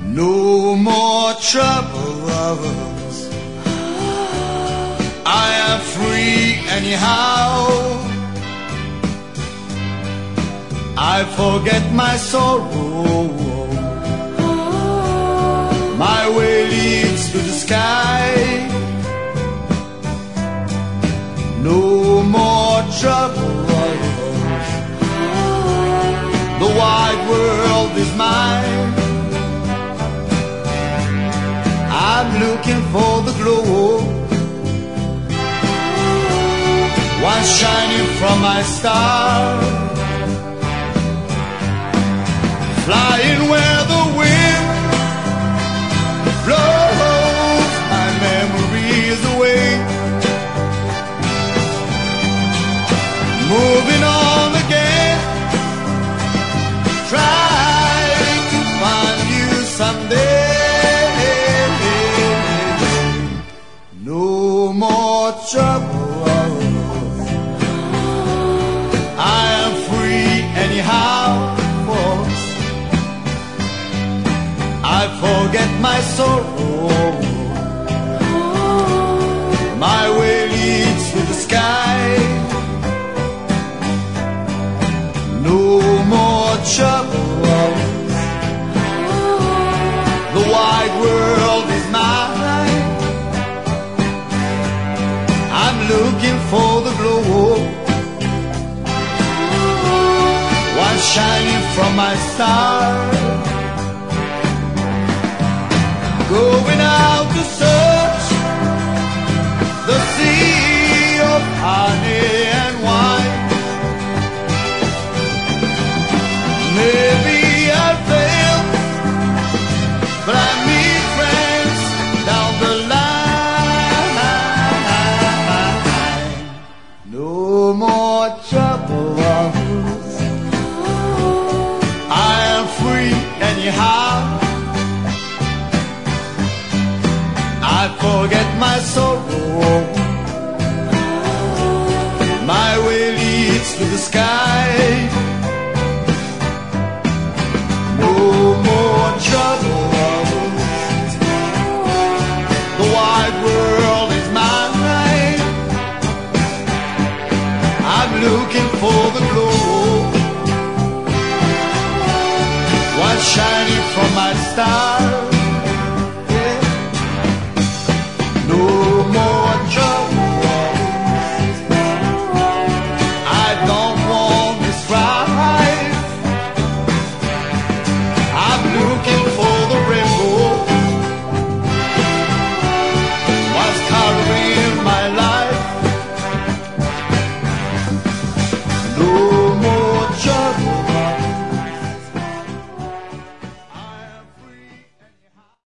No more troubles. I am free anyhow. I forget my sorrow. My way leads to the sky. No more troubles. The wide world is mine. I'm looking for the glow, one shining from my star, flying where the wind blows my memories away, moving on again, trying to find you someday. No more troubles. I am free anyhow, folks. I forget my sorrow. My way leads to the sky. No more troubles. The wide world is mine. I'm looking for the glow, one shining from my star, going out to search the sea of honey and wine. Maybe I failed, but I meet friends down the line. No more troubles. I am free anyhow. I forget my sorrow. My way leads to the sky. No more troubles. The wide world is mine. I'm looking for the glow, one shining from my star.